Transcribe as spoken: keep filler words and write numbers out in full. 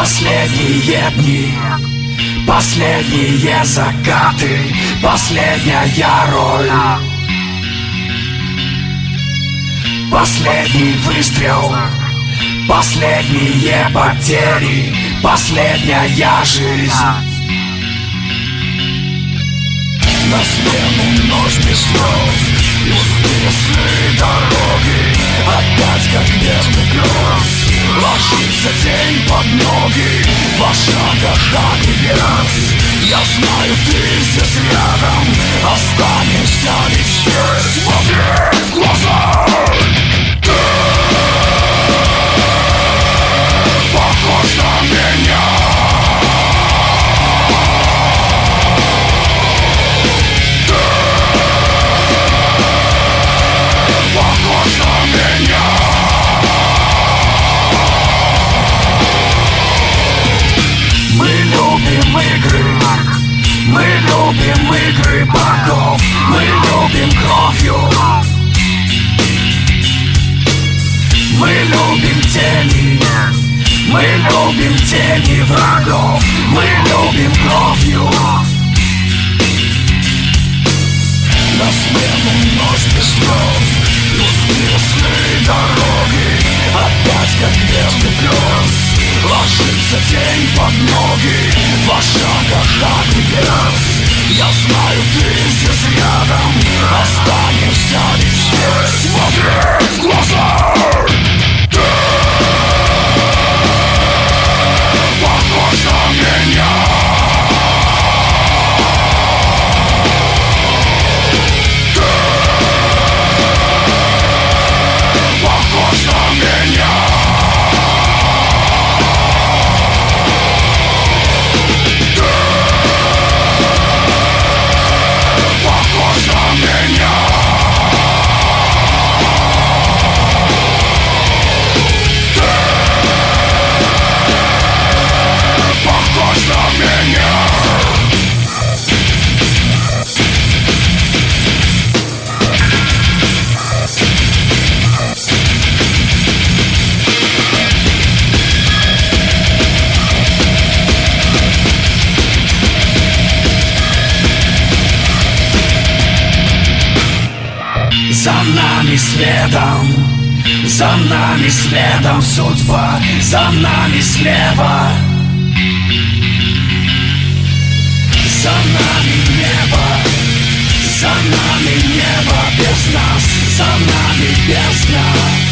Последние дни, последние закаты, последняя роль. Последний выстрел, последние потери, последняя жизнь. На смену ночь без слез, пустые сны дороги, опять как нежный гроз. Ложится тень под ноги, во шагах до небес. Я знаю, ты здесь рядом, останешься лишь здесь. Смотри в глаза. Ты похож на меня. Ты похож на меня. Мы любим игры, мы любим игры богов, мы любим кровью. Мы любим тени, мы любим тени врагов, мы любим кровью. На смену ночь без слез, пустые сны дороги, опять как нежный пес. Ложится тень под ноги, во шагах до небес. Я знаю, ты здесь рядом, останешься лишь здесь. Смотри в глаза. Ты похож на меня. Ты похож на меня. За нами следом, за нами следом судьба, за нами слева. За нами небо, за нами небо без нас, за нами бездна.